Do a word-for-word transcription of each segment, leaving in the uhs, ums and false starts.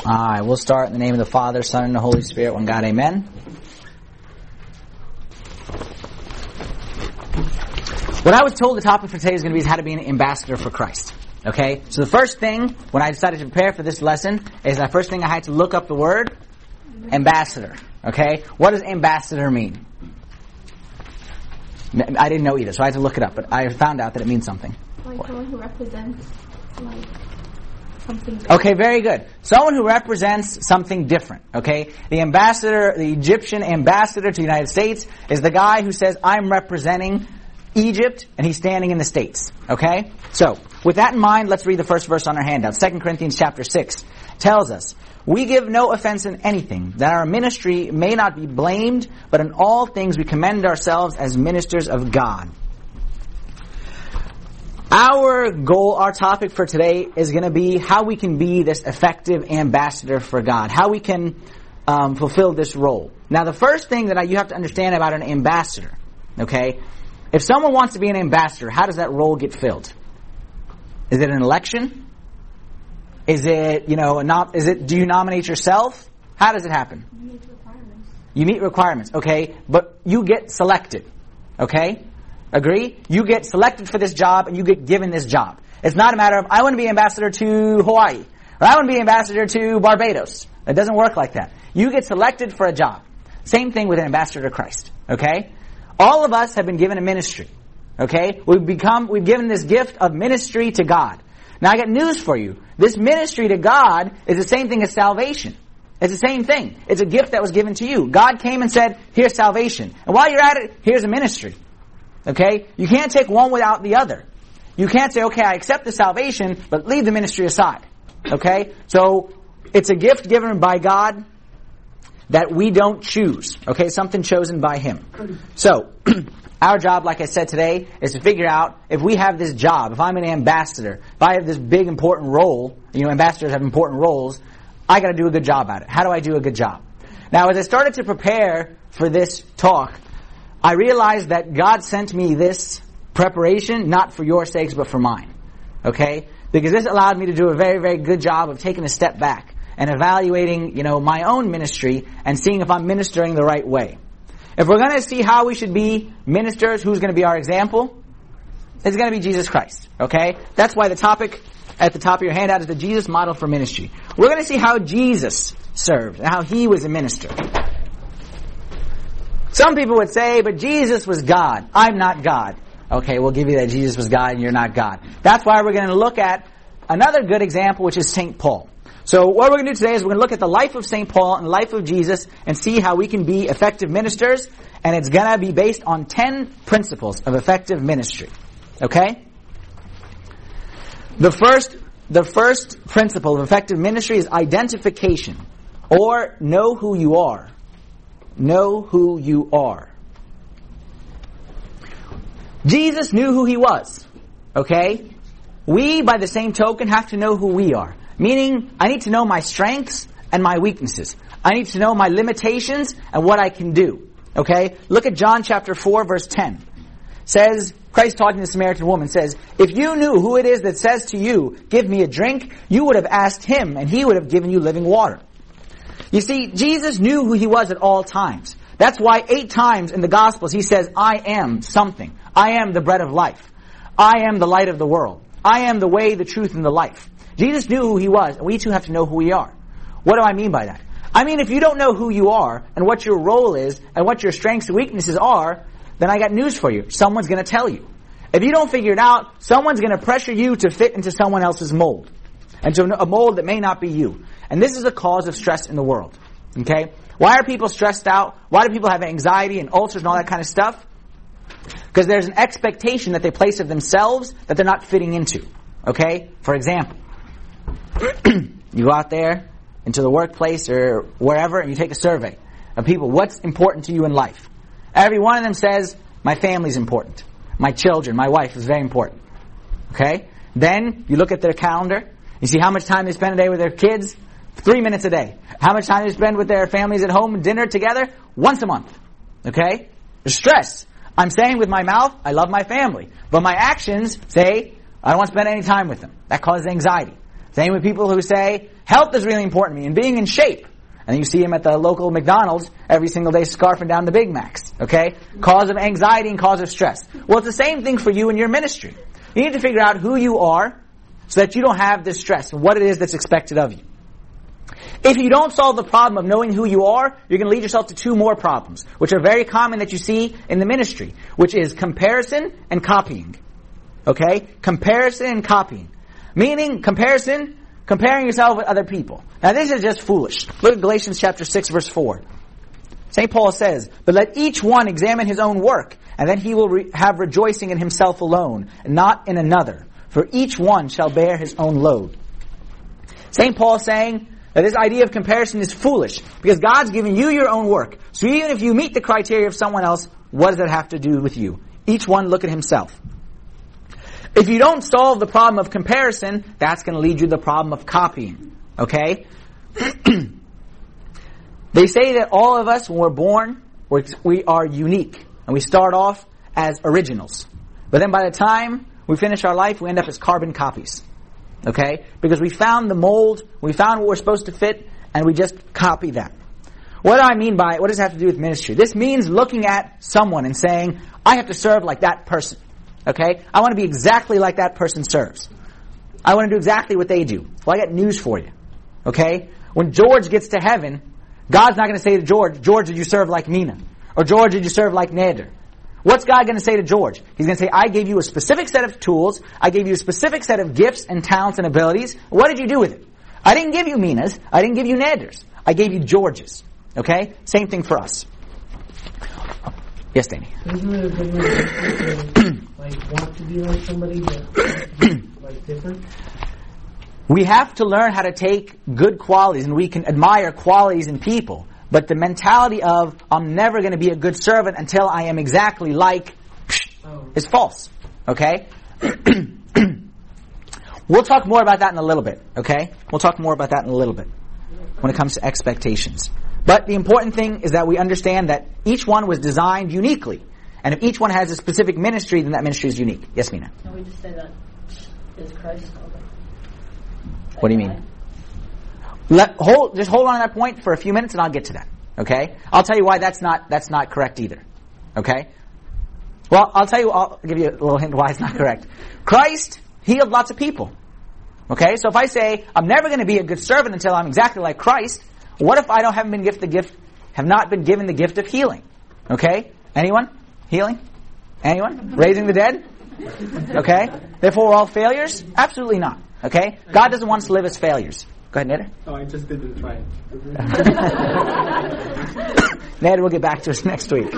Alright, we'll start in the name of the Father, Son, and the Holy Spirit, one God, amen. What I was told the topic for today is going to be is how to be an ambassador for Christ. Okay? So the first thing, when I decided to prepare for this lesson, is the first thing I had to look up the word ambassador. Okay? What does ambassador mean? I didn't know either, so I had to look it up, but I found out that it means something. Like someone who represents, like, something different. Okay, very good. Someone who represents something different. Okay? The ambassador, the Egyptian ambassador to the United States is the guy who says, I'm representing Egypt, and he's standing in the States. Okay? So, with that in mind, let's read the first verse on our handout. Second Corinthians chapter six tells us, we give no offense in anything, that our ministry may not be blamed, but in all things we commend ourselves as ministers of God. Our goal, our topic for today is going to be how we can be this effective ambassador for God. How we can um, fulfill this role. Now the first thing that I, you have to understand about an ambassador, okay? If someone wants to be an ambassador, how does that role get filled? Is it an election? Is it, you know, not, is it, do you nominate yourself? How does it happen? You meet requirements. You meet requirements, okay? But you get selected, okay? Agree? You get selected for this job and you get given this job. It's not a matter of, I want to be ambassador to Hawaii, or I want to be ambassador to Barbados. It doesn't work like that. You get selected for a job. Same thing with an ambassador to Christ, okay? All of us have been given a ministry, okay? We've become, we've given this gift of ministry to God. Now I got news for you. This ministry to God is the same thing as salvation. It's the same thing. It's a gift that was given to you. God came and said, here's salvation. And while you're at it, here's a ministry. Okay? You can't take one without the other. You can't say, okay, I accept the salvation, but leave the ministry aside. Okay? So, it's a gift given by God that we don't choose. Okay? Something chosen by Him. So, our job, like I said today, is to figure out if we have this job, if I'm an ambassador, if I have this big important role, you know, ambassadors have important roles, I gotta do a good job at it. How do I do a good job? Now, as I started to prepare for this talk, I realized that God sent me this preparation, not for your sakes, but for mine. Okay? Because this allowed me to do a very, very good job of taking a step back and evaluating, you know, my own ministry and seeing if I'm ministering the right way. If we're going to see how we should be ministers, who's going to be our example? It's going to be Jesus Christ. Okay? That's why the topic at the top of your handout is the Jesus model for ministry. We're going to see how Jesus served and how He was a minister. Some people would say, but Jesus was God. I'm not God. Okay, we'll give you that Jesus was God and you're not God. That's why we're going to look at another good example, which is Saint Paul. So what we're going to do today is we're going to look at the life of Saint Paul and the life of Jesus and see how we can be effective ministers. And it's going to be based on ten principles of effective ministry. Okay? The first, the first principle of effective ministry is identification, or know who you are. Know who you are. Jesus knew who He was. Okay? We, by the same token, have to know who we are. Meaning, I need to know my strengths and my weaknesses. I need to know my limitations and what I can do. Okay? Look at John chapter four, verse ten. Says, Christ talking to the Samaritan woman says, if you knew who it is that says to you, give me a drink, you would have asked Him and He would have given you living water. You see, Jesus knew who He was at all times. That's why eight times in the Gospels He says, I am something. I am the bread of life. I am the light of the world. I am the way, the truth, and the life. Jesus knew who He was, and we too have to know who we are. What do I mean by that? I mean, if you don't know who you are, and what your role is, and what your strengths and weaknesses are, then I got news for you. Someone's going to tell you. If you don't figure it out, someone's going to pressure you to fit into someone else's mold. And to a mold that may not be you. And this is the cause of stress in the world. Okay? Why are people stressed out? Why do people have anxiety and ulcers and all that kind of stuff? Because there's an expectation that they place of themselves that they're not fitting into. Okay? For example, you go out there into the workplace or wherever and you take a survey of people. What's important to you in life? Every one of them says, my family's important. My children, my wife is very important. Okay? Then you look at their calendar. You see how much time they spend a day with their kids? Three minutes a day. How much time they spend with their families at home, dinner together? Once a month. Okay? There's stress. I'm saying with my mouth, I love my family. But my actions say, I don't want to spend any time with them. That causes anxiety. Same with people who say, health is really important to me and being in shape. And then you see him at the local McDonald's every single day scarfing down the Big Macs. Okay? Cause of anxiety and cause of stress. Well, it's the same thing for you in your ministry. You need to figure out who you are so that you don't have this stress and what it is that's expected of you. If you don't solve the problem of knowing who you are, you're going to lead yourself to two more problems, which are very common that you see in the ministry, which is comparison and copying. Okay? Comparison and copying. Meaning, comparison, comparing yourself with other people. Now this is just foolish. Look at Galatians chapter six verse four. Saint Paul says, "But let each one examine his own work, and then he will re- have rejoicing in himself alone, and not in another. For each one shall bear his own load." Saint Paul is saying that this idea of comparison is foolish, because God's given you your own work. So even if you meet the criteria of someone else, what does that have to do with you? Each one look at himself. If you don't solve the problem of comparison, that's going to lead you to the problem of copying. Okay? They say that all of us, when we're born, we're, we are unique. And we start off as originals. But then by the time we finish our life, we end up as carbon copies. Okay? Because we found the mold, we found what we're supposed to fit, and we just copy that. What do I mean by it? What does it have to do with ministry? This means looking at someone and saying, I have to serve like that person. Okay? I want to be exactly like that person serves. I want to do exactly what they do. Well, I got news for you. Okay? When George gets to heaven, God's not going to say to George, George, did you serve like Nina? Or George, did you serve like Nader? What's God going to say to George? He's going to say, I gave you a specific set of tools. I gave you a specific set of gifts and talents and abilities. What did you do with it? I didn't give you Mina's. I didn't give you Nader's. I gave you George's. Okay? Same thing for us. Yes, Danny? Isn't it a good way to like want to be like somebody but like different? We have to learn how to take good qualities, and we can admire qualities in people. But the mentality of, I'm never going to be a good servant until I am exactly like, oh. is false. Okay? We'll talk more about that in a little bit. Okay? We'll talk more about that in a little bit when it comes to expectations. But the important thing is that we understand that each one was designed uniquely. And if each one has a specific ministry, then that ministry is unique. Yes, Mina? Can we just say that is Christ? What do you mean? Let, hold, just hold on to that point for a few minutes and I'll get to that. Okay? I'll tell you why that's not, that's not correct either. Okay? Well, I'll tell you, I'll give you a little hint why it's not correct. Christ healed lots of people. Okay? So if I say, I'm never going to be a good servant until I'm exactly like Christ, what if I don't haven't been gifted the gift, have not been given the gift of healing? Okay? Anyone? Healing? Anyone? Raising the dead? Okay? Therefore we're all failures? Absolutely not. Okay? God doesn't want us to live as failures. Go ahead, Nader. Oh, I just didn't try it. Nader will get back to us next week.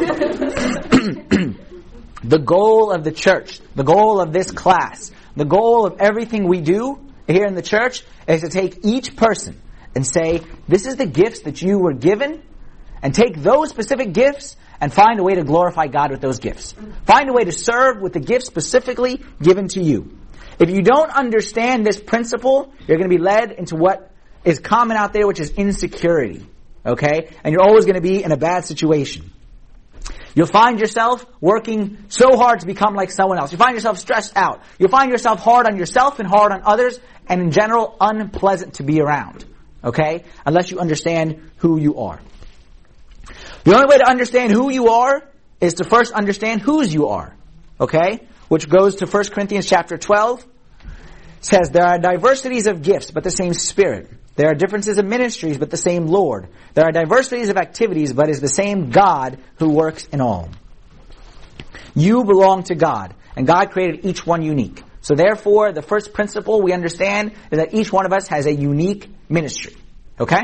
The goal of the church, the goal of this class, the goal of everything we do here in the church is to take each person and say, this is the gifts that you were given, and take those specific gifts and find a way to glorify God with those gifts. Find a way to serve with the gifts specifically given to you. If you don't understand this principle, you're going to be led into what is common out there, which is insecurity. Okay? And you're always going to be in a bad situation. You'll find yourself working so hard to become like someone else. You find yourself stressed out. You'll find yourself hard on yourself and hard on others, and in general, unpleasant to be around. Okay? Unless you understand who you are. The only way to understand who you are is to first understand whose you are. Okay? Which goes to First Corinthians chapter twelve. It says, there are diversities of gifts, but the same Spirit. There are differences of ministries, but the same Lord. There are diversities of activities, but it is the same God who works in all. You belong to God, and God created each one unique. So therefore, the first principle we understand is that each one of us has a unique ministry. Okay?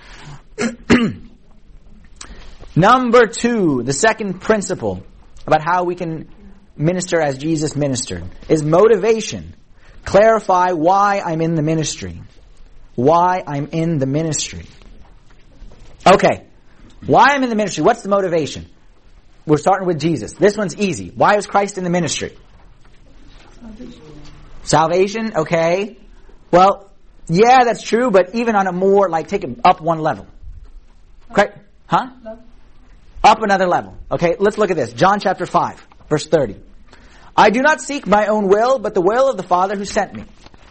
Number two, the second principle about how we can minister as Jesus ministered is motivation. Clarify why I'm in the ministry. Why I'm in the ministry. Okay. Why I'm in the ministry. What's the motivation? We're starting with Jesus. This one's easy. Why was Christ in the ministry? Salvation. Salvation, okay. Well, yeah, that's true, but even on a more, like, take it up one level. Okay? Huh? Up another level. Okay, let's look at this. John chapter five, verse thirty. I do not seek my own will, but the will of the Father who sent me.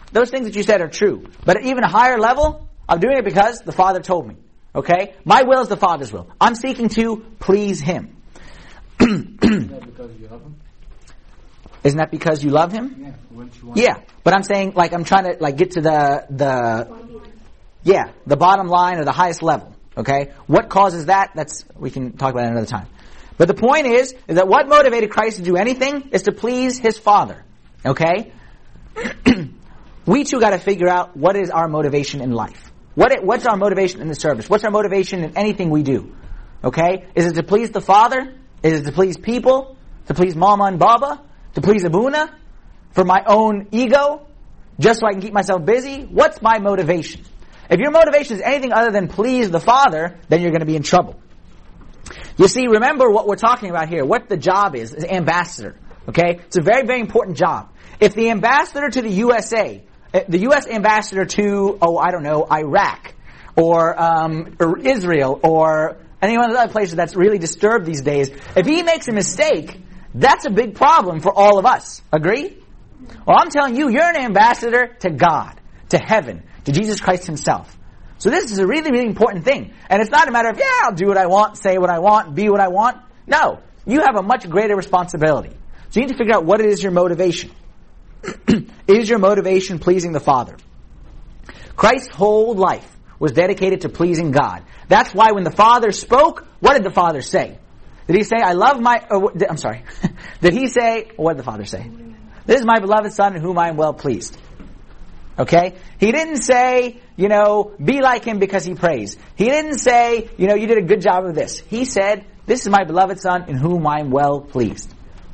those things that you said are true. But at even a higher level, I'm doing it because the Father told me. Okay? My will is the Father's will. I'm seeking to please Him. Isn't that because you love Him? Isn't that because you love Him? Yeah. Wouldn't you want Yeah. But I'm saying, like, I'm trying to, like, get to the, the, yeah, the bottom line or the highest level. Okay? What causes that? That's, we can talk about it another time. But the point is, is that what motivated Christ to do anything is to please His Father. Okay? We too got to figure out what is our motivation in life. What it, what's our motivation in the service? What's our motivation in anything we do? Okay? Is it to please the Father? Is it to please people? To please Mama and Baba? To please Abuna? For my own ego? Just so I can keep myself busy? What's my motivation? If your motivation is anything other than please the Father, then you're going to be in trouble. You see, remember what we're talking about here. What the job is, is ambassador. Okay? It's a very, very important job. If the ambassador to the U S A, the U S ambassador to, oh, I don't know, Iraq, or, um, or Israel, or any one of the other places that's really disturbed these days, if he makes a mistake, that's a big problem for all of us. Agree? Well, I'm telling you, you're an ambassador to God, to heaven, to Jesus Christ Himself. So this is a really, really important thing. And it's not a matter of, yeah, I'll do what I want, say what I want, be what I want. No. You have a much greater responsibility. So you need to figure out what is your motivation. Is your motivation pleasing the Father? Christ's whole life was dedicated to pleasing God. That's why when the Father spoke, what did the Father say? Did He say, I love my... Uh, I'm sorry. Did He say... What did the Father say? This is my beloved Son in whom I am well pleased. Okay? He didn't say, you know, be like Him because He prays. He didn't say, you know, you did a good job of this. He said, this is my beloved Son in whom I am well pleased.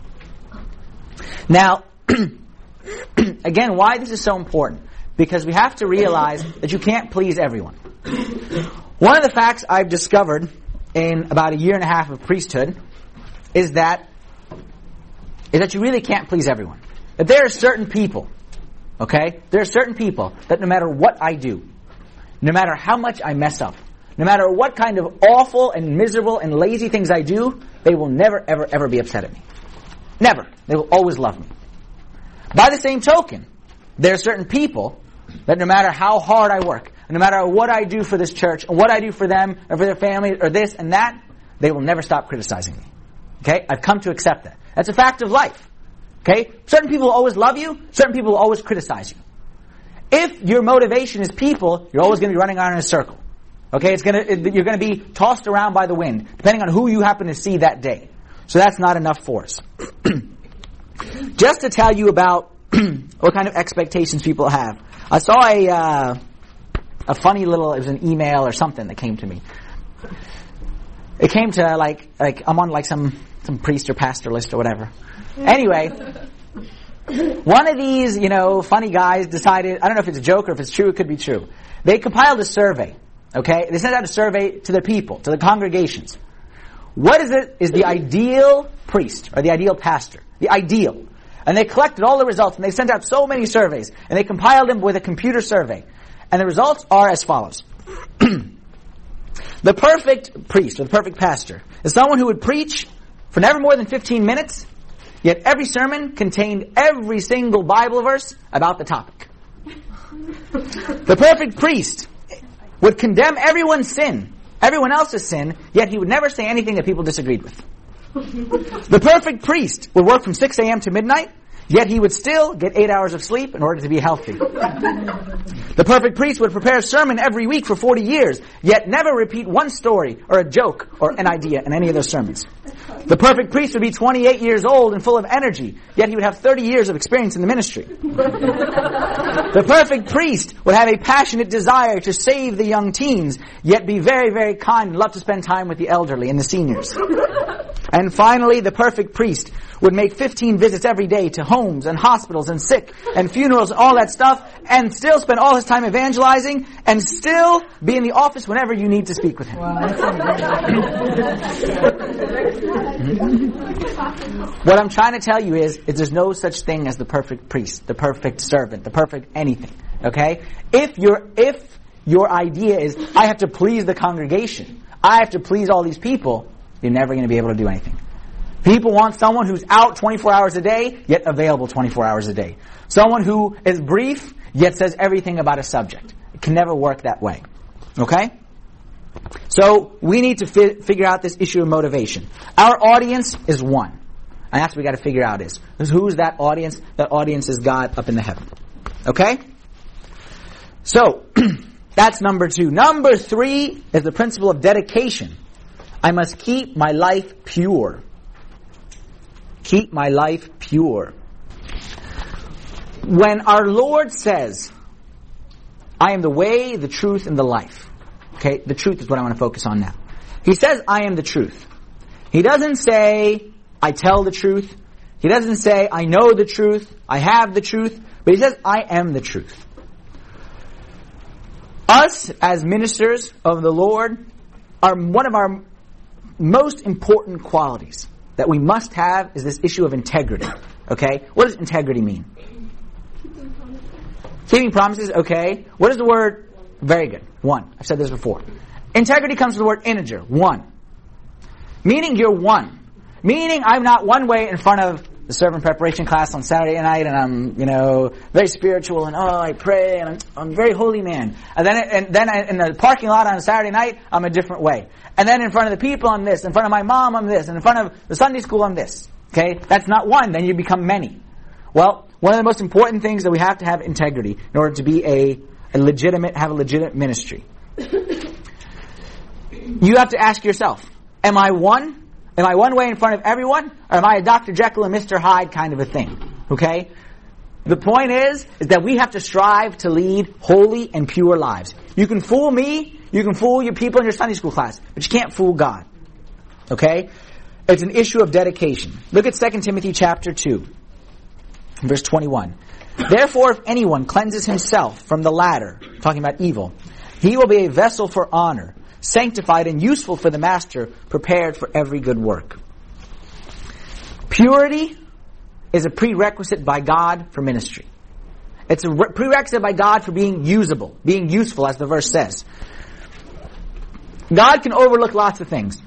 Now, again, why this is so important? Because we have to realize that you can't please everyone. One of the facts I've discovered in about a year and a half of priesthood is that is that you really can't please everyone. That there are certain people, okay? There are certain people that no matter what I do, no matter how much I mess up, no matter what kind of awful and miserable and lazy things I do, they will never, ever, ever be upset at me. Never. They will always love me. By the same token, there are certain people that no matter how hard I work, no matter what I do for this church, and what I do for them, or for their family, or this and that, they will never stop criticizing me. Okay? I've come to accept that. That's a fact of life. Okay? Certain people will always love you, certain people will always criticize you. If your motivation is people, you're always going to be running around in a circle. Okay? It's gonna, it, you're going to be tossed around by the wind, depending on who you happen to see that day. So that's not enough for us. Just to tell you about what kind of expectations people have. I saw a uh, a funny little, it was an email or something that came to me. It came to like, like I'm on like some, some priest or pastor list or whatever. Anyway, one of these, you know, funny guys decided, I don't know if it's a joke or if it's true, it could be true. They compiled a survey, okay? They sent out a survey to the people, to the congregations. What is it, is the ideal priest or the ideal pastor? The ideal. And they collected all the results and they sent out so many surveys and they compiled them with a computer survey. And the results are as follows. The perfect priest or the perfect pastor is someone who would preach for never more than fifteen minutes, yet every sermon contained every single Bible verse about the topic. The perfect priest would condemn everyone's sin, everyone else's sin, yet he would never say anything that people disagreed with. The perfect priest would work from six a.m. to midnight, yet he would still get eight hours of sleep in order to be healthy. The perfect priest would prepare a sermon every week for forty years, yet never repeat one story or a joke or an idea in any of those sermons. The perfect priest would be twenty-eight years old and full of energy, yet he would have thirty years of experience in the ministry. The perfect priest would have a passionate desire to save the young teens, yet be very, very kind and love to spend time with the elderly and the seniors. And finally, the perfect priest would make fifteen visits every day to homes and hospitals and sick and funerals and all that stuff, and still spend all his time evangelizing, and still be in the office whenever you need to speak with him. Wow, What I'm trying to tell you is, is there's no such thing as the perfect priest, the perfect servant, the perfect anything. Okay? If your if your idea is, I have to please the congregation, I have to please all these people, you're never going to be able to do anything. People want someone who's out twenty-four hours a day, yet available twenty-four hours a day. Someone who is brief, yet says everything about a subject. It can never work that way. Okay? So, we need to fi- figure out this issue of motivation. Our audience is one. And that's what we got to figure out is, is who's that audience? That audience is God up in the heaven. Okay? So, that's number two. Number three is the principle of dedication. I must keep my life pure. Keep my life pure. When our Lord says, I am the way, the truth, and the life. Okay, the truth is what I want to focus on now. He says, I am the truth. He doesn't say, I tell the truth. He doesn't say, I know the truth. I have the truth. But he says, I am the truth. Us, as ministers of the Lord, are one of our most important qualities that we must have is this issue of integrity. Okay? What does integrity mean? Keeping promises, okay. What is the word? Very good. One. I've said this before. Integrity comes from the word integer. One. Meaning you're one. Meaning I'm not one way in front of the sermon preparation class on Saturday night and I'm, you know, very spiritual and oh, I pray and I'm, I'm a very holy man. And then, and then in the parking lot on a Saturday night, I'm a different way. And then in front of the people, I'm this. In front of my mom, I'm this. And in front of the Sunday school, I'm this. Okay? That's not one. Then you become many. Well, one of the most important things that we have to have integrity in order to be a, a legitimate, have a legitimate ministry. You have to ask yourself, am I one? Am I one way in front of everyone? Or am I a Doctor Jekyll and Mister Hyde kind of a thing? Okay? The point is, is that we have to strive to lead holy and pure lives. You can fool me, you can fool your people in your Sunday school class, but you can't fool God. Okay? It's an issue of dedication. Look at Second Timothy chapter two. Verse twenty-one. Therefore, if anyone cleanses himself from the latter, talking about evil, he will be a vessel for honor, sanctified and useful for the master, prepared for every good work. Purity is a prerequisite by God for ministry. It's a re- prerequisite by God for being usable, being useful, as the verse says. God can overlook lots of things.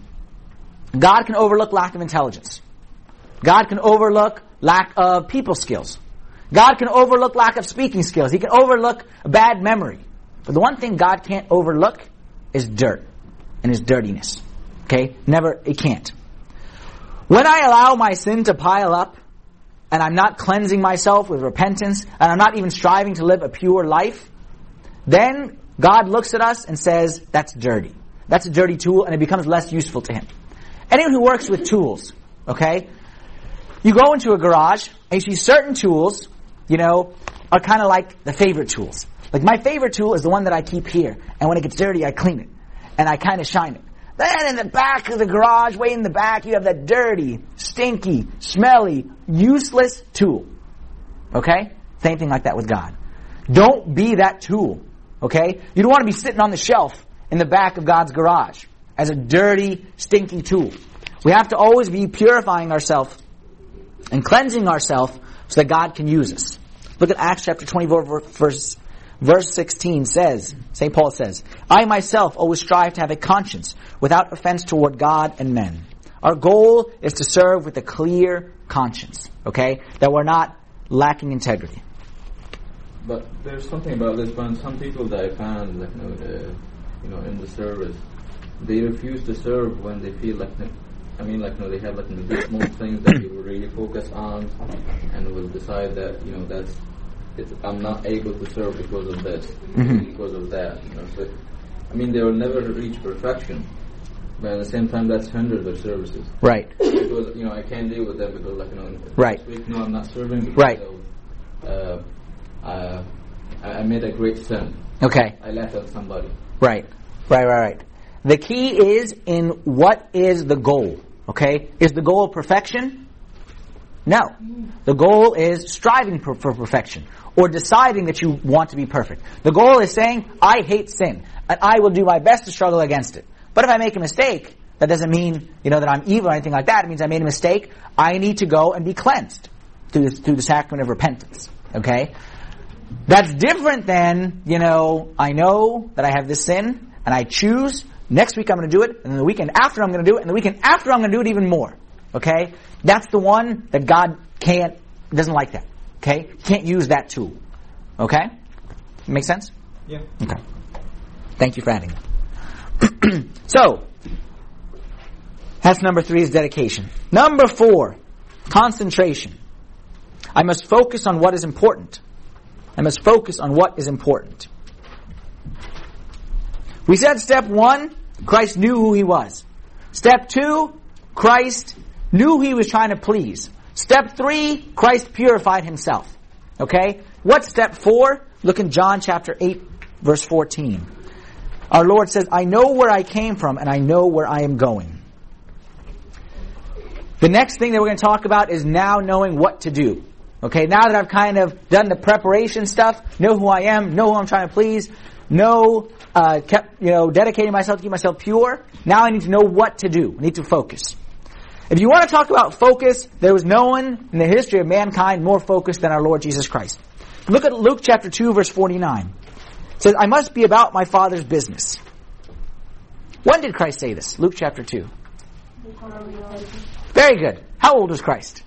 God can overlook lack of intelligence. God can overlook lack of people skills. God can overlook lack of speaking skills. He can overlook bad memory. But the one thing God can't overlook is dirt and his dirtiness. Okay? Never, it can't. When I allow my sin to pile up, and I'm not cleansing myself with repentance, and I'm not even striving to live a pure life, then God looks at us and says, that's dirty. That's a dirty tool, and it becomes less useful to him. Anyone who works with tools, okay? You go into a garage, and you see certain tools, you know, are kind of like the favorite tools. Like my favorite tool is the one that I keep here, and when it gets dirty, I clean it, and I kind of shine it. Then in the back of the garage, way in the back, you have that dirty, stinky, smelly, useless tool. Okay? Same thing like that with God. Don't be that tool. Okay? You don't want to be sitting on the shelf in the back of God's garage as a dirty, stinky tool. We have to always be purifying ourselves and cleansing ourselves so that God can use us. Look at Acts chapter twenty-four, verse Verse sixteen says, Saint Paul says, I myself always strive to have a conscience without offense toward God and men. Our goal is to serve with a clear conscience, okay? That we're not lacking integrity. But there's something about this one. Some people that I found, like, you know, uh, you know, in the service, they refuse to serve when they feel like, I mean, like, you know, they have like, you know, these small things that they will really focus on, and will decide that, you know, that's, it's, I'm not able to serve because of this, mm-hmm. because of that. You know, so, I mean, they will never reach perfection, but at the same time, that's hinder their services. Right. Because, you know, I can't deal with that because, like, you know, right. this week, no, I'm not serving because right. of, uh, uh, I made a great sin. Okay. I laughed at somebody. Right. Right, right, right. The key is in what is the goal, okay? Is the goal perfection? No. The goal is striving for, for perfection, or deciding that you want to be perfect. The goal is saying, I hate sin, and I will do my best to struggle against it. But if I make a mistake, that doesn't mean, you know, that I'm evil or anything like that. It means I made a mistake. I need to go and be cleansed through the, through the sacrament of repentance. Okay? That's different than, you know, I know that I have this sin, and I choose, next week I'm going to do it, and then the weekend after I'm going to do it, and the weekend after I'm going to do it even more. Okay? That's the one that God can't, doesn't like that. Okay? Can't use that tool. Okay? Make sense? Yeah. Okay. Thank you for adding that. So, that's number three is dedication. Number four, concentration. I must focus on what is important. I must focus on what is important. We said step one, Christ knew who He was. Step two, Christ knew who He was trying to please. Step three, Christ purified Himself. Okay? What's step four? Look in John chapter eight, verse fourteen. Our Lord says, I know where I came from and I know where I am going. The next thing that we're going to talk about is now knowing what to do. Okay, now that I've kind of done the preparation stuff, know who I am, know who I'm trying to please, know, uh, kept, you know, dedicating myself to keep myself pure, now I need to know what to do. I need to focus. If you want to talk about focus, there was no one in the history of mankind more focused than our Lord Jesus Christ. Look at Luke chapter two, verse forty-nine. It says, I must be about my Father's business. When did Christ say this? Luke chapter two. Very good. How old was Christ?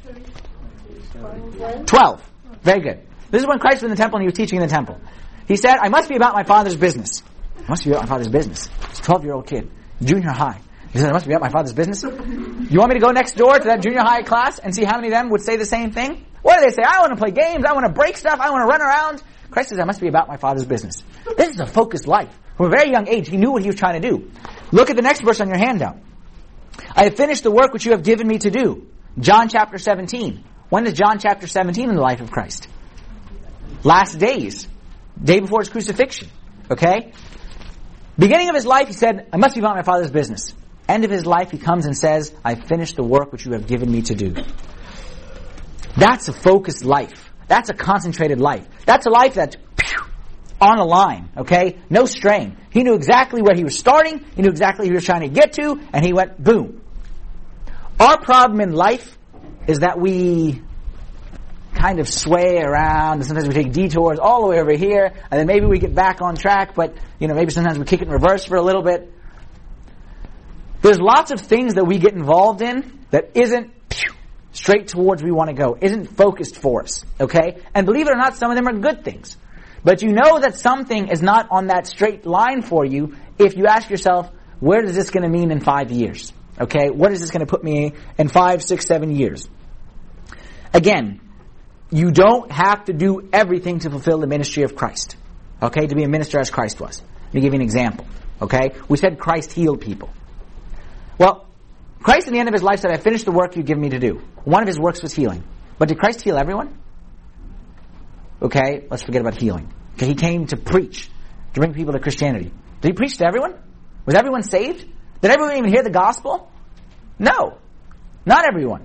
Twelve. Very good. This is when Christ was in the temple and He was teaching in the temple. He said, I must be about my Father's business. I must be about my Father's business. He's a twelve-year-old kid, junior high. He said, I must be about my Father's business. You want me to go next door to that junior high class and see how many of them would say the same thing? What do they say? I want to play games. I want to break stuff. I want to run around. Christ says, I must be about my Father's business. This is a focused life. From a very young age, He knew what He was trying to do. Look at the next verse on your handout. I have finished the work which you have given me to do. John chapter seventeen. When is John chapter seventeen in the life of Christ? Last days. Day before His crucifixion. Okay? Beginning of His life, He said, I must be about my Father's business. End of His life, He comes and says, I have finished the work which you have given me to do. That's a focused life. That's a concentrated life. That's a life that's pew, on a line, okay? No straying. He knew exactly where He was starting. He knew exactly who He was trying to get to, and He went, boom. Our problem in life is that we kind of sway around, and sometimes we take detours all the way over here, and then maybe we get back on track, but, you know, maybe sometimes we kick it in reverse for a little bit. There's lots of things that we get involved in that isn't pew, straight towards where we want to go, isn't focused for us, okay? And believe it or not, some of them are good things. But you know that something is not on that straight line for you if you ask yourself, where is this going to mean in five years? Okay, what is this going to put me in five, six, seven years? Again, you don't have to do everything to fulfill the ministry of Christ. Okay, to be a minister as Christ was. Let me give you an example. Okay, we said Christ healed people. Well, Christ at the end of His life said, I finished the work you've given me to do. One of His works was healing. But did Christ heal everyone? Okay, let's forget about healing. Okay, He came to preach, to bring people to Christianity. Did He preach to everyone? Was everyone saved? Did everyone even hear the gospel? No. Not everyone.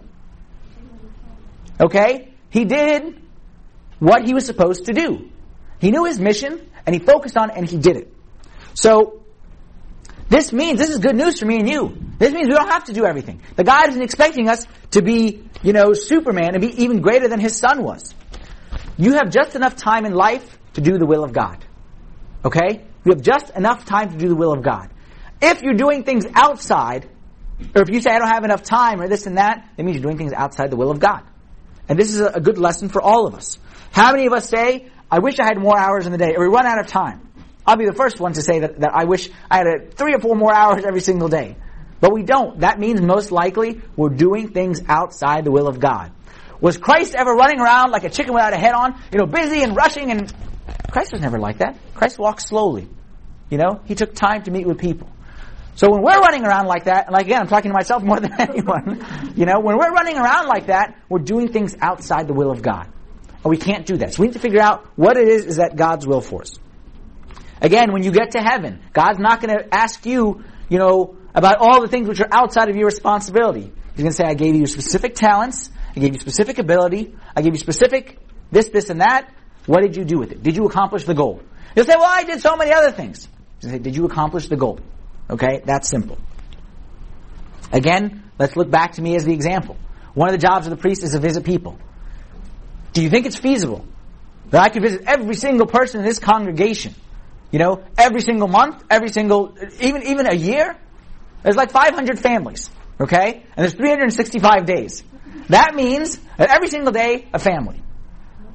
Okay? He did what He was supposed to do. He knew His mission, and He focused on it, and He did it. So, this means, this is good news for me and you. This means we don't have to do everything. The God isn't expecting us to be, you know, Superman and be even greater than His Son was. You have just enough time in life to do the will of God. Okay? You have just enough time to do the will of God. If you're doing things outside, or if you say, I don't have enough time, or this and that, that means you're doing things outside the will of God. And this is a good lesson for all of us. How many of us say, I wish I had more hours in the day, or we run out of time? I'll be the first one to say that, that I wish I had a, three or four more hours every single day. But we don't. That means most likely we're doing things outside the will of God. Was Christ ever running around like a chicken without a head on, you know, busy and rushing? And Christ was never like that. Christ walked slowly. You know, He took time to meet with people. So when we're running around like that, and like again, I'm talking to myself more than anyone, you know, when we're running around like that, we're doing things outside the will of God. And we can't do that. So we need to figure out what it is, is that God's will for us. Again, when you get to heaven, God's not going to ask you, you know, about all the things which are outside of your responsibility. He's going to say, I gave you specific talents, I gave you specific ability, I gave you specific this, this, and that. What did you do with it? Did you accomplish the goal? You'll say, well, I did so many other things. He'll say, did you accomplish the goal? Okay, that's simple. Again, let's look back to me as the example. One of the jobs of the priest is to visit people. Do you think it's feasible that I could visit every single person in this congregation? You know, every single month, every single, even even a year? There's like five hundred families, okay? And there's three hundred sixty-five days. That means that every single day, a family.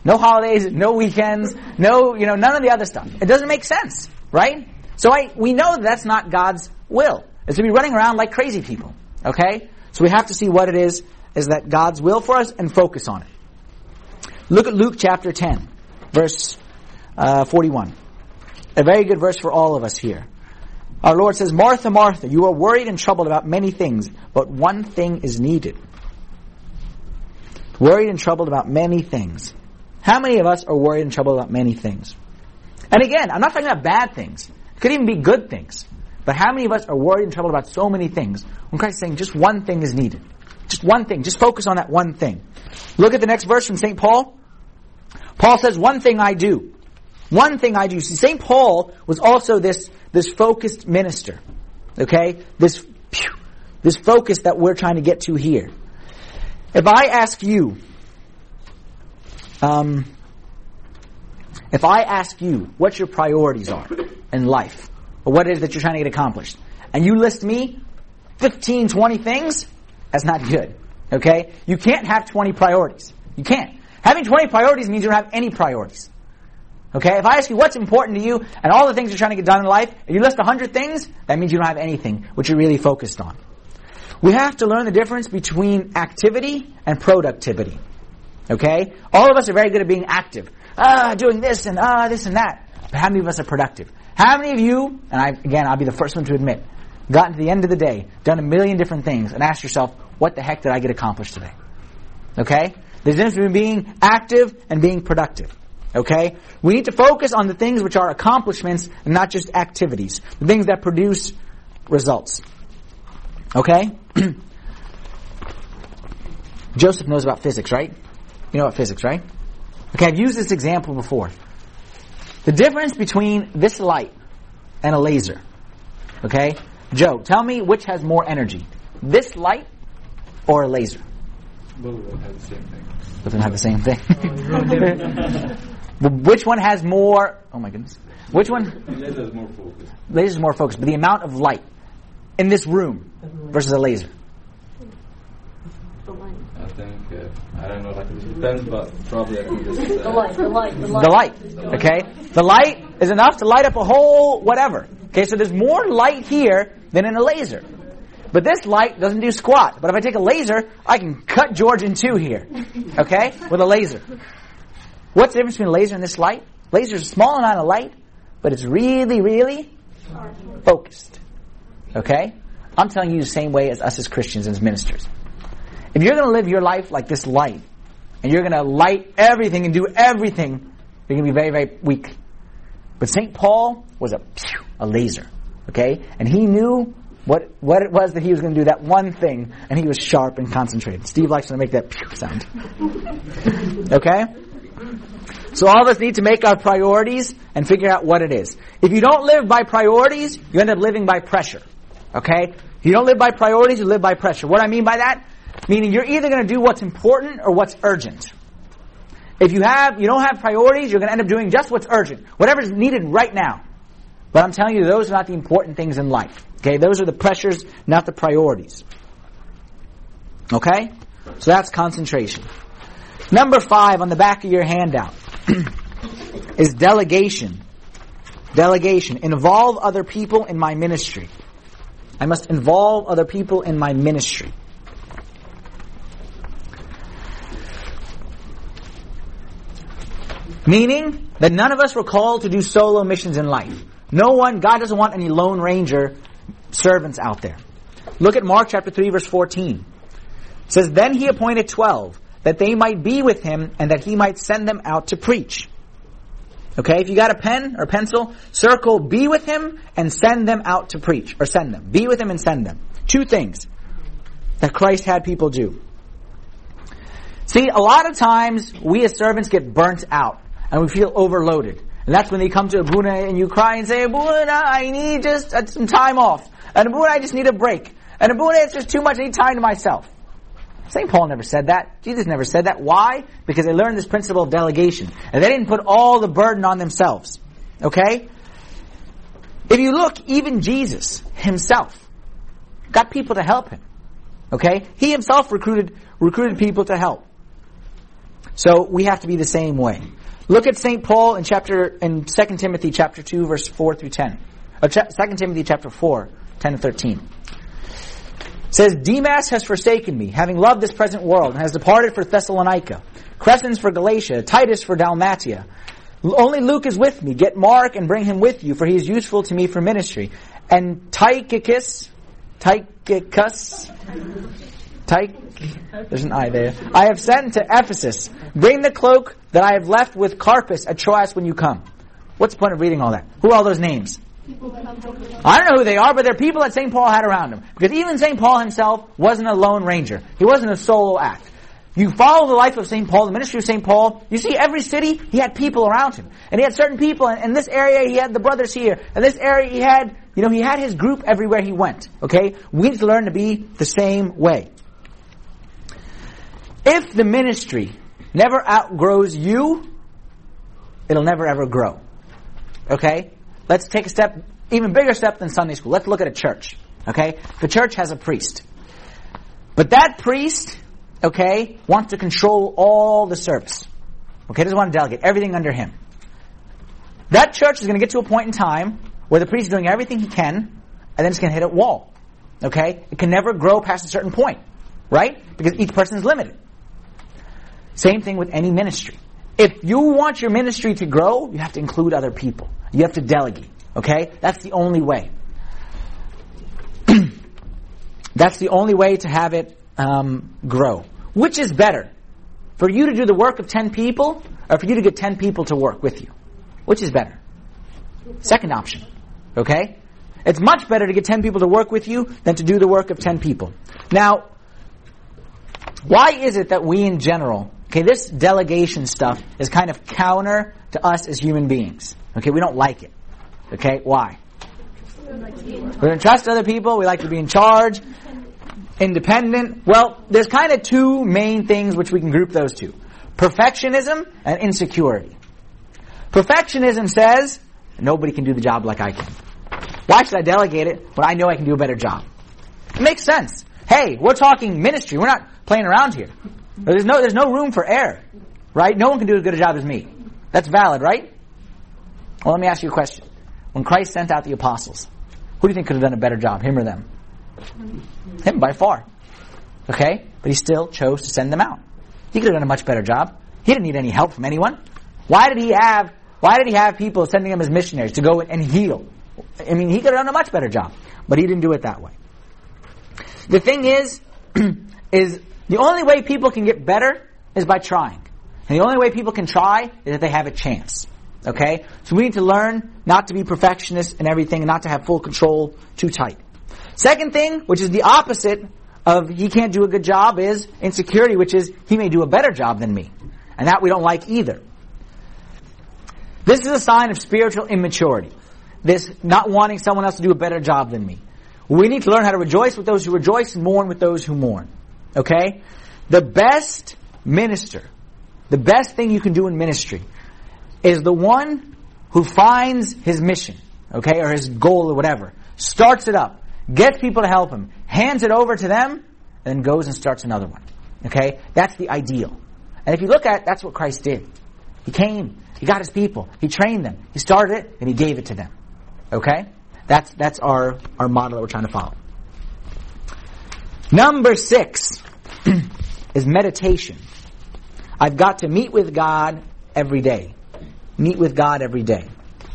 No holidays, no weekends, no, you know, none of the other stuff. It doesn't make sense, right? So I, we know that that's not God's will. It's to be running around like crazy people, okay? So we have to see what it is, is that God's will for us and focus on it. Look at Luke chapter ten, verse uh, forty-one. A very good verse for all of us here. Our Lord says, Martha, Martha, you are worried and troubled about many things, but one thing is needed. Worried and troubled about many things. How many of us are worried and troubled about many things? And again, I'm not talking about bad things. It could even be good things. But how many of us are worried and troubled about so many things when Christ is saying just one thing is needed? Just one thing. Just focus on that one thing. Look at the next verse from Saint Paul. Paul says, one thing I do. One thing I do. See, Saint Paul was also this, this focused minister. Okay? This, phew, this focus that we're trying to get to here. If I ask you, um, if I ask you what your priorities are in life, or what it is that you're trying to get accomplished, and you list me fifteen, twenty things, that's not good. Okay? You can't have twenty priorities. You can't. Having twenty priorities means you don't have any priorities. Okay? If I ask you what's important to you, and all the things you're trying to get done in life, if you list one hundred things, that means you don't have anything which you're really focused on. We have to learn the difference between activity and productivity. Okay? All of us are very good at being active. Ah, doing this and ah, this and that. But how many of us are productive? How many of you, and I, again, I'll be the first one to admit, gotten to the end of the day, done a million different things, and asked yourself, what the heck did I get accomplished today? Okay? There's a difference between being active and being productive. Okay? We need to focus on the things which are accomplishments and not just activities. The things that produce results. Okay? Joseph knows about physics, right? You know about physics, right? Okay, I've used this example before. The difference between this light and a laser. Okay? Joe, tell me which has more energy. This light or a laser? Both of them have the same thing. Both of them have the same thing. Which one has more... Oh my goodness. Which one? The laser is more focused. Laser is more focused. But the amount of light in this room versus a laser. I think, uh, I don't know, like it depends, but probably I can just... Uh, The light, the light, the light. The light. Okay? The light is enough to light up a whole whatever. Okay, so there's more light here than in a laser. But this light doesn't do squat. But if I take a laser, I can cut George in two here. Okay? With a laser. What's the difference between a laser and this light? Laser is a small amount of light, but it's really, really focused. Okay? I'm telling you the same way as us as Christians and as ministers. If you're going to live your life like this light, and you're going to light everything and do everything, you're going to be very, very weak. But Saint Paul was a a laser. Okay? And he knew what what it was that he was going to do, that one thing, and he was sharp and concentrated. Steve likes to make that pew sound. Okay? So all of us need to make our priorities and figure out what it is. If you don't live by priorities, you end up living by pressure. Okay? If you don't live by priorities, you live by pressure. What do I mean by that? Meaning you're either going to do what's important or what's urgent. If you have, you don't have priorities, you're going to end up doing just what's urgent. Whatever's needed right now. But I'm telling you, those are not the important things in life. Okay? Those are the pressures, not the priorities. Okay? So that's concentration. Number five on the back of your handout is delegation. Delegation. Involve other people in my ministry. I must involve other people in my ministry. Meaning that none of us were called to do solo missions in life. No one, God doesn't want any Lone Ranger servants out there. Look at Mark chapter three verse fourteen. It says, then he appointed twelve, that they might be with him and that he might send them out to preach. Okay, if you got a pen or pencil, circle be with him and send them out to preach. Or send them. Be with him and send them. Two things that Christ had people do. See, a lot of times we as servants get burnt out and we feel overloaded. And that's when they come to Abuna and you cry and say, Abuna, I need just uh, some time off. And Abuna, I just need a break. And Abuna, it's just too much, I need time to myself. Saint Paul never said that. Jesus never said that. Why? Because they learned this principle of delegation. And they didn't put all the burden on themselves. Okay? If you look, even Jesus himself got people to help him. Okay? He himself recruited recruited people to help. So we have to be the same way. Look at Saint Paul in chapter in Second Timothy chapter two, verse four through ten. Or cha- Second Timothy chapter four, ten and thirteen. It says, Demas has forsaken me, having loved this present world, and has departed for Thessalonica. Crescens for Galatia, Titus for Dalmatia. Only Luke is with me. Get Mark and bring him with you, for he is useful to me for ministry. And Tychicus, Tychicus, Tych, there's an I there. I have sent to Ephesus. Bring the cloak that I have left with Carpus at Troas when you come. What's the point of reading all that? Who are all those names? I don't know who they are, but they're people that Saint Paul had around him. Because even Saint Paul himself wasn't a lone ranger. He wasn't a solo act. You follow the life of Saint Paul, the ministry of Saint Paul, you see every city, he had people around him. And he had certain people, and in this area he had the brothers here. In this area he had, you know, he had his group everywhere he went. Okay? We need to learn to be the same way. If the ministry never outgrows you, it'll never ever grow. Okay? Let's take a step, even bigger step than Sunday school. Let's look at a church. Okay? The church has a priest. But that priest, okay, wants to control all the service. Okay, doesn't want to delegate everything under him. That church is going to get to a point in time where the priest is doing everything he can, and then it's going to hit a wall. Okay? It can never grow past a certain point. Right? Because each person is limited. Same thing with any ministry. If you want your ministry to grow, you have to include other people. You have to delegate. Okay? That's the only way. That's the only way to have it um, grow. Which is better? For you to do the work of ten people, or for you to get ten people to work with you? Which is better? Second option. Okay? It's much better to get ten people to work with you than to do the work of ten people. Now, why is it that we in general, okay, this delegation stuff is kind of counter to us as human beings. Okay, we don't like it. Okay, why? We don't trust other people, we like to be in charge, independent. Well, there's kind of two main things which we can group those two. Perfectionism and insecurity. Perfectionism says, nobody can do the job like I can. Why should I delegate it when I know I can do a better job? It makes sense. Hey, we're talking ministry. We're not playing around here. There's no, there's no room for error. Right? No one can do as good a job as me. That's valid, right? Well, let me ask you a question. When Christ sent out the apostles, who do you think could have done a better job, him or them? Him, by far. Okay? But he still chose to send them out. He could have done a much better job. He didn't need any help from anyone. Why did he have, why did he have people sending him as missionaries to go and heal? I mean, he could have done a much better job. But he didn't do it that way. The thing is, is the only way people can get better is by trying. And the only way people can try is if they have a chance. Okay? So we need to learn not to be perfectionists in everything and not to have full control too tight. Second thing, which is the opposite of he can't do a good job, is insecurity, which is he may do a better job than me. And that we don't like either. This is a sign of spiritual immaturity. This not wanting someone else to do a better job than me. We need to learn how to rejoice with those who rejoice and mourn with those who mourn. Okay? The best minister, the best thing you can do in ministry is the one who finds his mission, okay, or his goal or whatever, starts it up, gets people to help him, hands it over to them, and then goes and starts another one. Okay? That's the ideal. And if you look at it, that's what Christ did. He came, he got his people, he trained them, he started it, and he gave it to them. Okay? That's that's our, our model that we're trying to follow. Number six is meditation. I've got to meet with God every day. Meet with God every day.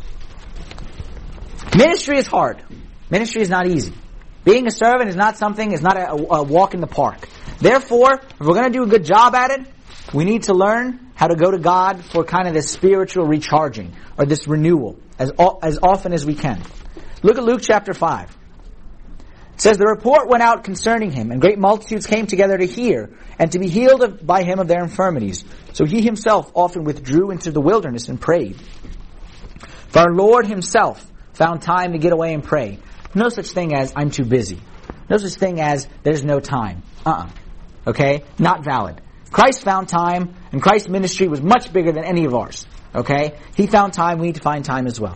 Ministry is hard. Ministry is not easy. Being a servant is not something, is not a, a walk in the park. Therefore, if we're going to do a good job at it, we need to learn how to go to God for kind of this spiritual recharging, or this renewal, as as often as we can. Look at Luke chapter five. It says, the report went out concerning him, and great multitudes came together to hear, and to be healed of, by him of their infirmities. So he himself often withdrew into the wilderness and prayed. For our Lord himself found time to get away and pray. No such thing as, I'm too busy. No such thing as, there's no time. Uh-uh. Okay? Not valid. Christ found time, and Christ's ministry was much bigger than any of ours. Okay? He found time, we need to find time as well.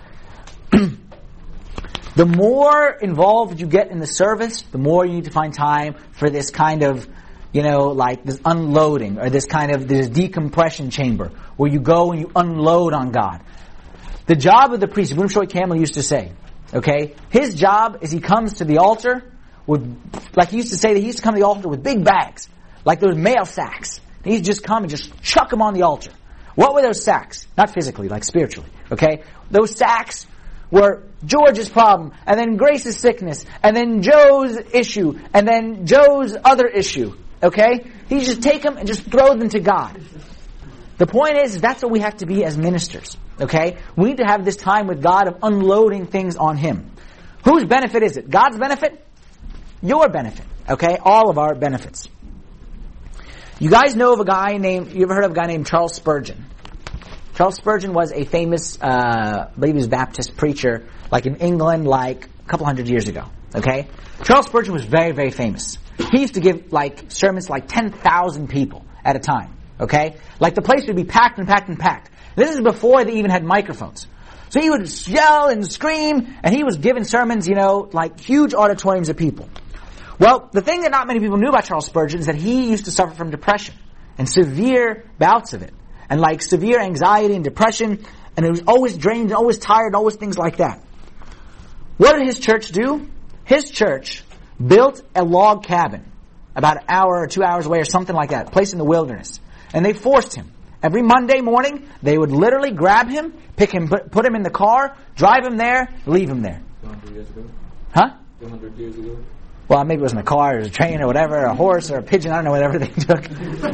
The more involved you get in the service, the more you need to find time for this kind of you know, like this unloading or this kind of this decompression chamber where you go and you unload on God. The job of the priest, Ibn Shoy Campbell used to say, okay, his job is he comes to the altar with, like he used to say that he used to come to the altar with big bags, like those mail sacks. He'd just come and just chuck them on the altar. What were those sacks? Not physically, like spiritually, okay? Those sacks were George's problem, and then Grace's sickness, and then Joe's issue, and then Joe's other issue, okay? He just take them and just throw them to God. The point is, is that's what we have to be as ministers, okay? We need to have this time with God of unloading things on Him. Whose benefit is it? God's benefit? Your benefit, okay? All of our benefits. You guys know of a guy named, you ever heard of a guy named Charles Spurgeon? Charles Spurgeon was a famous, uh, I believe he was Baptist preacher, like in England, like a couple hundred years ago, okay? Charles Spurgeon was very, very famous. He used to give, like, sermons to like ten thousand people at a time, okay? Like the place would be packed and packed and packed. This is before they even had microphones. So he would yell and scream, and he was giving sermons, you know, like huge auditoriums of people. Well, the thing that not many people knew about Charles Spurgeon is that he used to suffer from depression and severe bouts of it. And like severe anxiety and depression, and it was always drained and always tired and always things like that. What did his church do? His church built a log cabin about an hour or two hours away or something like that, a place in the wilderness. And they forced him. Every Monday morning, they would literally grab him, pick him, put, put him in the car, drive him there, leave him there. two hundred years ago? Huh? two hundred years ago? Well, maybe it wasn't a car, or a train, or whatever, a horse, or a pigeon, I don't know, whatever they took.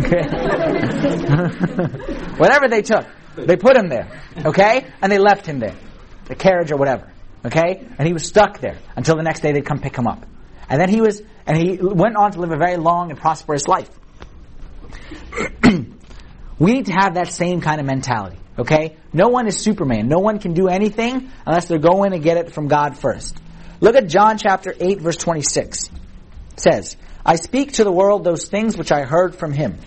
Whatever they took, they put him there, okay? And they left him there, the carriage or whatever, okay? And he was stuck there until the next day they'd come pick him up. And then he was, and he went on to live a very long and prosperous life. We need to have that same kind of mentality, okay? No one is Superman. No one can do anything unless they're going to get it from God first. Look at John chapter eight, verse twenty-six. It says, I speak to the world those things which I heard from Him.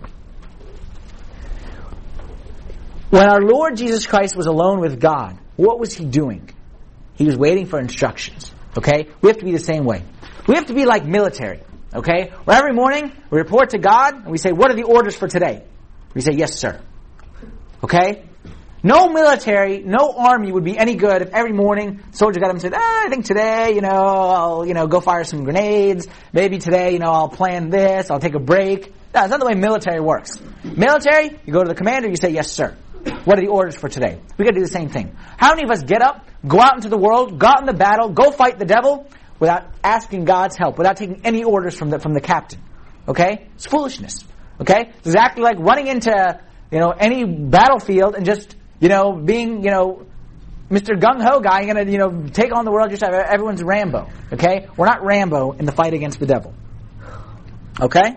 When our Lord Jesus Christ was alone with God, what was He doing? He was waiting for instructions. Okay? We have to be the same way. We have to be like military. Okay? Where every morning we report to God and we say, what are the orders for today? We say, yes, sir. Okay? No military, no army would be any good if every morning soldier got up and said, ah, I think today, you know, I'll, you know, go fire some grenades. Maybe today, you know, I'll plan this. I'll take a break. No, that's not the way military works. Military, you go to the commander, you say, yes, sir. What are the orders for today? We got to do the same thing. How many of us get up, go out into the world, go out in the battle, go fight the devil without asking God's help, without taking any orders from the from the captain? Okay? It's foolishness. Okay? It's exactly like running into, you know, any battlefield and just, you know, being, you know, Mister Gung-Ho guy, you're going to, you know, take on the world yourself. Everyone's Rambo. Okay? We're not Rambo in the fight against the devil. Okay?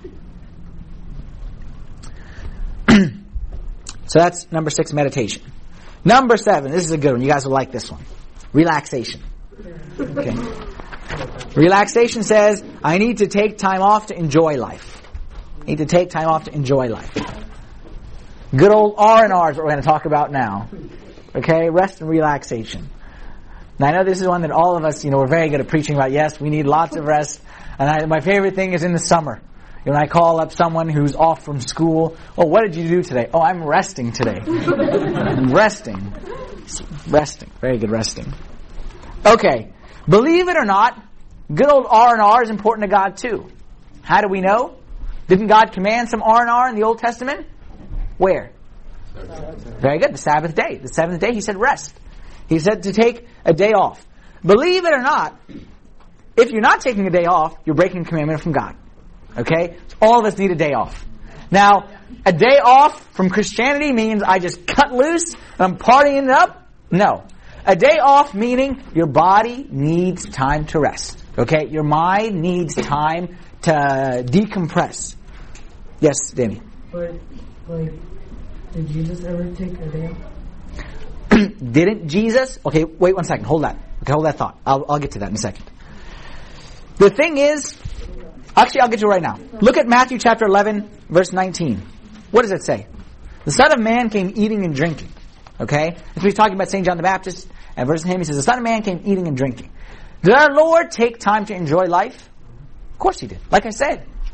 So that's number six, meditation. Number seven, this is a good one. You guys will like this one. Relaxation. Okay. Relaxation says, I need to take time off to enjoy life. I need to take time off to enjoy life. Good old R and R is what we're going to talk about now. Okay? Rest and relaxation. Now I know this is one that all of us, you know, we're very good at preaching about. Yes, we need lots of rest. And I, my favorite thing is in the summer. When I call up someone who's off from school, oh, what did you do today? Oh, I'm resting today. I'm resting. Resting. Very good resting. Okay. Believe it or not, good old R and R is important to God too. How do we know? Didn't God command some R and R in the Old Testament? Where? Very good. The Sabbath day. The seventh day, He said rest. He said to take a day off. Believe it or not, if you're not taking a day off, you're breaking a commandment from God. Okay? All of us need a day off. Now, a day off from Christianity means I just cut loose and I'm partying it up? No. A day off meaning your body needs time to rest. Okay? Your mind needs time to decompress. Yes, Danny? But, like, did Jesus ever take a day off? Didn't Jesus? Okay, wait one second. Hold that. Okay, hold that thought. I'll, I'll get to that in a second. The thing is, actually, I'll get to it right now. Look at Matthew chapter eleven, verse nineteen. What does it say? The Son of Man came eating and drinking. Okay? That's what he's talking about Saint John the Baptist. And verse him, he says, the Son of Man came eating and drinking. Did our Lord take time to enjoy life? Of course He did. Like I said,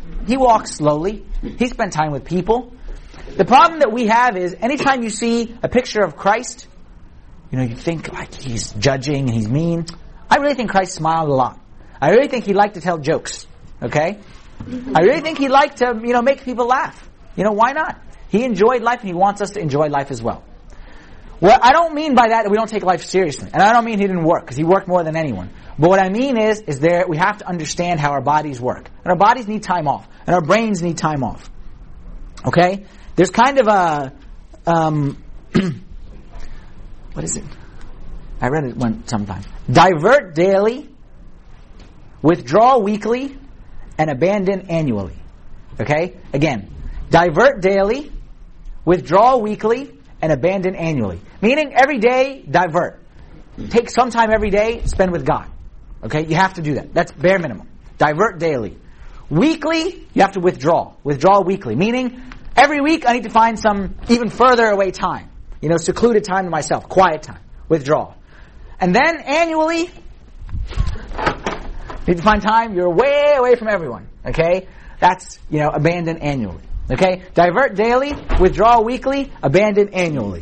He walks slowly. He spent time with people. The problem that we have is anytime you see a picture of Christ, you know, you think like he's judging and he's mean. I really think Christ smiled a lot. I really think he liked to tell jokes. Okay? I really think he liked to, you know, make people laugh. You know, why not? He enjoyed life and he wants us to enjoy life as well. Well, I don't mean by that that we don't take life seriously. And I don't mean he didn't work, because he worked more than anyone. But what I mean is, is there, we have to understand how our bodies work. And our bodies need time off. And our brains need time off. Okay? There's kind of a, um, what is it? I read it one sometime. Divert daily, withdraw weekly, and abandon annually. Okay? Again, divert daily, withdraw weekly, and abandon annually. Meaning every day, divert. Take some time every day, spend with God. Okay? You have to do that. That's bare minimum. Divert daily. Weekly, you have to withdraw. Withdraw weekly. Meaning, every week I need to find some even further away time. You know, secluded time to myself. Quiet time. Withdraw. And then annually, you need to find time you're way away from everyone. Okay? That's, you know, abandon annually. Okay? Divert daily, withdraw weekly, abandon annually.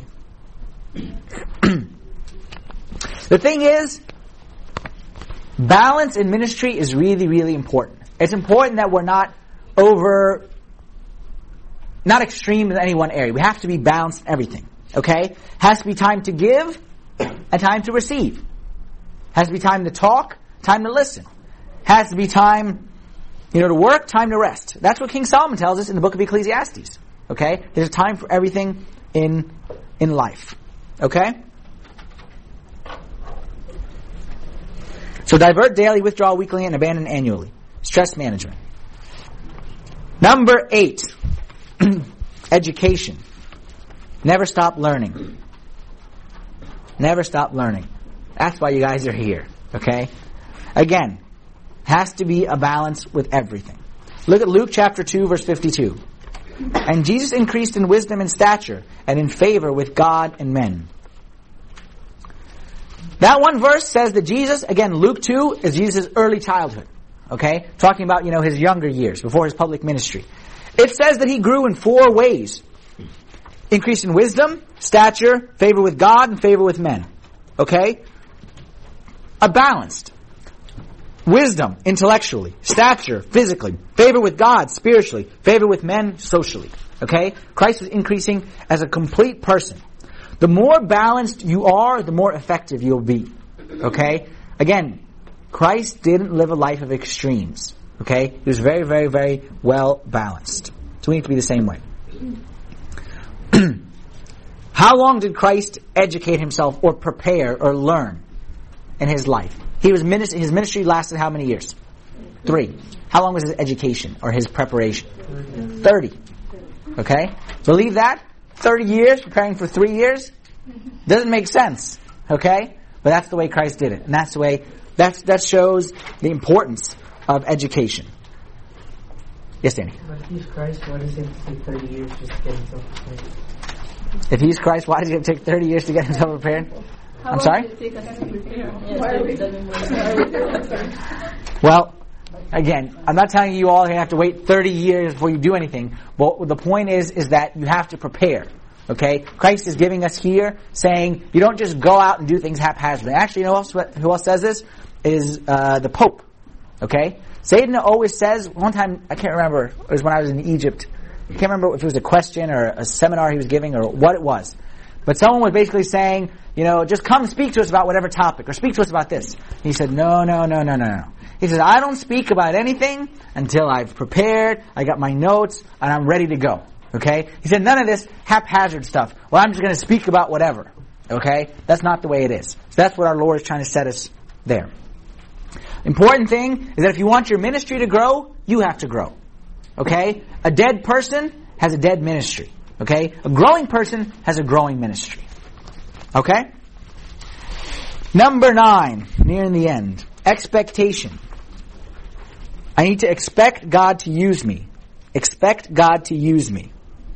The thing is, balance in ministry is really, really important. It's important that we're not over, not extreme in any one area. We have to be balanced in everything. Okay? Has to be time to give and time to receive. Has to be time to talk, time to listen. Has to be time, you know, to work, time to rest. That's what King Solomon tells us in the book of Ecclesiastes. Okay? There's a time for everything in in life. Okay? So divert daily, withdraw weekly, and abandon annually. Stress management. Number eight. Education. Never stop learning. Never stop learning. That's why you guys are here. Okay? Again, has to be a balance with everything. Look at Luke chapter two, verse fifty-two. And Jesus increased in wisdom and stature, and in favor with God and men. That one verse says that Jesus, again, Luke two is Jesus' early childhood. Okay? Talking about, you know, his younger years, before his public ministry. It says that he grew in four ways. Increase in wisdom, stature, favor with God, and favor with men. Okay? A balanced. Wisdom, intellectually. Stature, physically. Favor with God, spiritually. Favor with men, socially. Okay? Christ was increasing as a complete person. The more balanced you are, the more effective you'll be. Okay? Again, Christ didn't live a life of extremes. Okay? He was very, very, very well balanced. So we need to be the same way. How long did Christ educate himself or prepare or learn in his life? He was ministry, his ministry lasted how many years? Three. How long was his education or his preparation? Thirty. Okay? Believe that? Thirty years preparing for three years? Doesn't make sense. Okay? But that's the way Christ did it. And that's the way, that's, that shows the importance of education. Yes, Danny? But if he's Christ, why does it take thirty years just to get himself prepared? If he's Christ, why does it take thirty years to get himself prepared? How I'm long sorry? did it take us to prepare? Yes, Why are we- it doesn't work. why are we doing this? Well, again, I'm not telling you all you have to wait thirty years before you do anything. But the point is, is that you have to prepare. Okay? Christ is giving us here, saying, you don't just go out and do things haphazardly. Actually, you know who else, who else says this? Is uh, the Pope. Okay? Satan always says, one time, I can't remember, it was when I was in Egypt. I can't remember if it was a question or a seminar he was giving or what it was. But someone was basically saying, you know, just come speak to us about whatever topic, or speak to us about this. He said, no, no, no, no, no, no. He said, I don't speak about anything until I've prepared, I got my notes, and I'm ready to go. Okay? He said, none of this haphazard stuff. Well, I'm just going to speak about whatever. Okay? That's not the way it is. So that's what our Lord is trying to set us there. Important thing is that if you want your ministry to grow, you have to grow. Okay? A dead person has a dead ministry. Okay? A growing person has a growing ministry. Okay? Number nine, nearing the end. Expectation. I need to expect God to use me. Expect God to use me.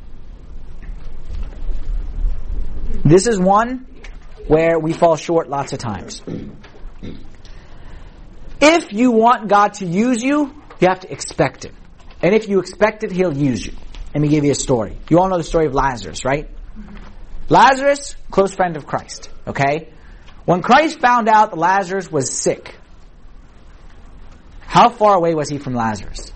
This is one where we fall short lots of times. If you want God to use you, you have to expect it. And if you expect it, He'll use you. Let me give you a story. You all know the story of Lazarus, right? Mm-hmm. Lazarus, close friend of Christ. Okay? When Christ found out that Lazarus was sick, how far away was he from Lazarus?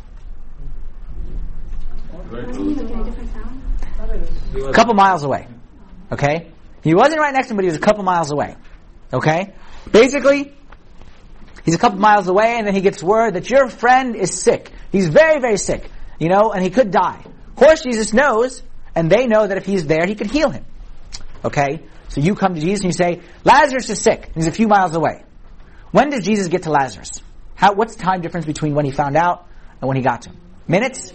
A couple miles away. Okay? He wasn't right next to him, but he was a couple miles away. Okay? Basically, he's a couple miles away, and then he gets word that your friend is sick. He's very, very sick. You know, and he could die. Of course, Jesus knows, and they know that if he's there, he can heal him. Okay? So you come to Jesus and you say, Lazarus is sick. He's a few miles away. When does Jesus get to Lazarus? How, what's the time difference between when he found out and when he got to him? Minutes?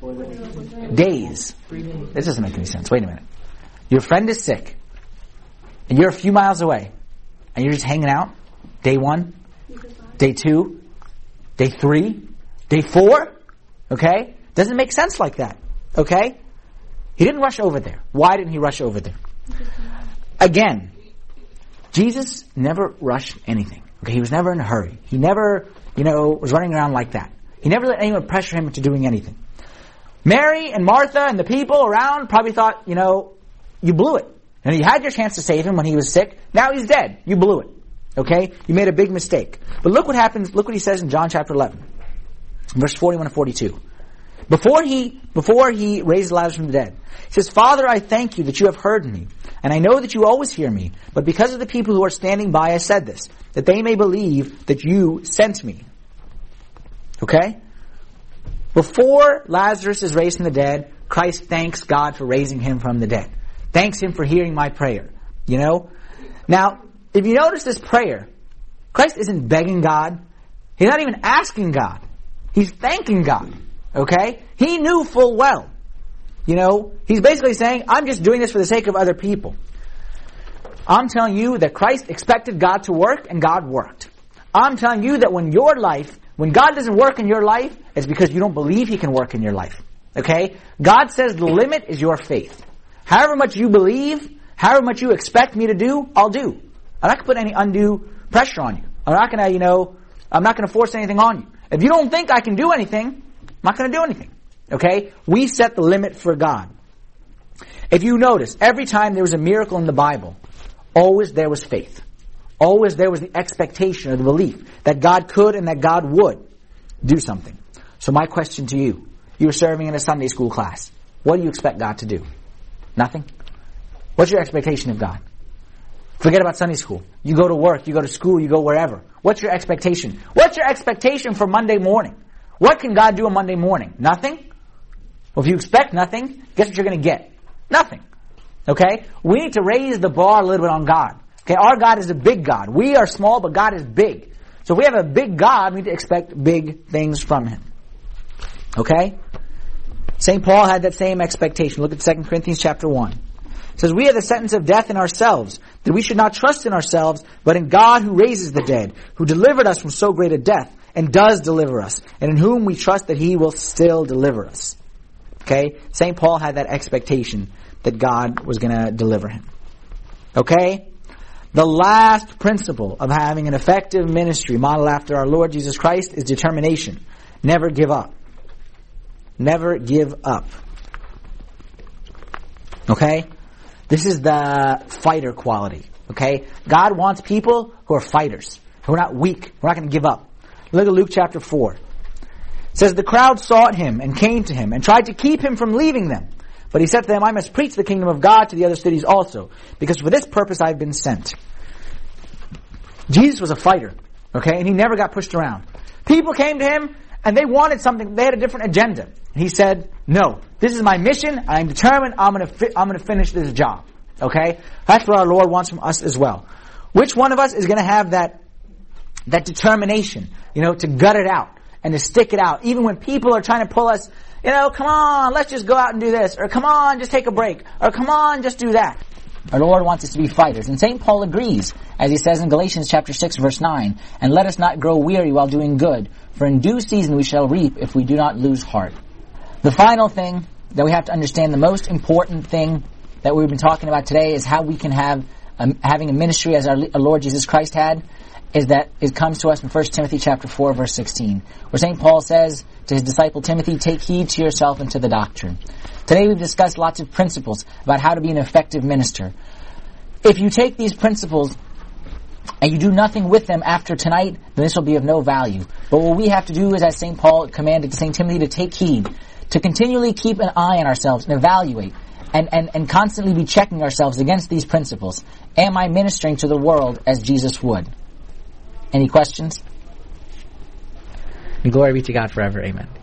Days. This doesn't make any sense. Wait a minute. Your friend is sick, and you're a few miles away, and you're just hanging out. Day one, day two, day three, day four. Okay? Doesn't make sense like that. Okay? He didn't rush over there. Why didn't he rush over there? Again, Jesus never rushed anything. Okay? He was never in a hurry. He never, you know, was running around like that. He never let anyone pressure him into doing anything. Mary and Martha and the people around probably thought, you know, you blew it. And you had your chance to save him when he was sick. Now he's dead. You blew it. Okay? You made a big mistake. But look what happens, look what he says in John chapter eleven. Verse forty-one and forty-two. Before he, before he raised Lazarus from the dead, he says, Father, I thank you that you have heard me. And I know that you always hear me. But because of the people who are standing by, I said this, that they may believe that you sent me. Okay? Before Lazarus is raised from the dead, Christ thanks God for raising him from the dead. Thanks him for hearing my prayer. You know? Now, if you notice this prayer, Christ isn't begging God. He's not even asking God. He's thanking God. Okay? He knew full well. You know, he's basically saying, I'm just doing this for the sake of other people. I'm telling you that Christ expected God to work, and God worked. I'm telling you that when your life, when God doesn't work in your life, it's because you don't believe He can work in your life. Okay? God says the limit is your faith. However much you believe, however much you expect me to do, I'll do. I'm not going to put any undue pressure on you. I'm not going to, you know, I'm not going to force anything on you. If you don't think I can do anything, I'm not going to do anything. Okay? We set the limit for God. If you notice, every time there was a miracle in the Bible, always there was faith. Always there was the expectation or the belief that God could and that God would do something. So my question to you, you were serving in a Sunday school class. What do you expect God to do? Nothing? What's your expectation of God? Forget about Sunday school. You go to work, you go to school, you go wherever. What's your expectation? What's your expectation for Monday morning? What can God do on Monday morning? Nothing? Well, if you expect nothing, guess what you're going to get? Nothing. Okay? We need to raise the bar a little bit on God. Okay? Our God is a big God. We are small, but God is big. So if we have a big God, we need to expect big things from Him. Okay? Saint Paul had that same expectation. Look at Second Corinthians chapter one. It says, we have the sentence of death in ourselves, that we should not trust in ourselves, but in God who raises the dead, who delivered us from so great a death, and does deliver us, and in whom we trust that He will still deliver us. Okay? Saint Paul had that expectation that God was going to deliver him. Okay? The last principle of having an effective ministry modeled after our Lord Jesus Christ is determination. Never give up. Never give up. Okay? This is the fighter quality. Okay? God wants people who are fighters, who are not weak, who are not going to give up. Look at Luke chapter four. It says, the crowd sought him and came to him and tried to keep him from leaving them. But he said to them, I must preach the kingdom of God to the other cities also, because for this purpose I have been sent. Jesus was a fighter, okay, and he never got pushed around. People came to him and they wanted something, they had a different agenda. And he said, no, this is my mission, I'm determined, I'm going to fi- I'm going to finish this job. Okay? That's what our Lord wants from us as well. Which one of us is going to have that that determination, you know, to gut it out and to stick it out, even when people are trying to pull us, you know, come on, let's just go out and do this, or come on, just take a break, or come on, just do that. Our Lord wants us to be fighters. And Saint Paul agrees, as he says in Galatians chapter six, verse nine, and let us not grow weary while doing good, for in due season we shall reap if we do not lose heart. The final thing that we have to understand, the most important thing that we've been talking about today, is how we can have um, having a ministry as our, our Lord Jesus Christ had. is that it comes to us in First Timothy chapter four, verse sixteen, where Saint Paul says to his disciple Timothy, take heed to yourself and to the doctrine. Today we've discussed lots of principles about how to be an effective minister. If you take these principles and you do nothing with them after tonight, then this will be of no value. But what we have to do is, as Saint Paul commanded to Saint Timothy, to take heed, to continually keep an eye on ourselves and evaluate, and, and, and constantly be checking ourselves against these principles. Am I ministering to the world as Jesus would? Any questions? And glory be to God forever. Amen.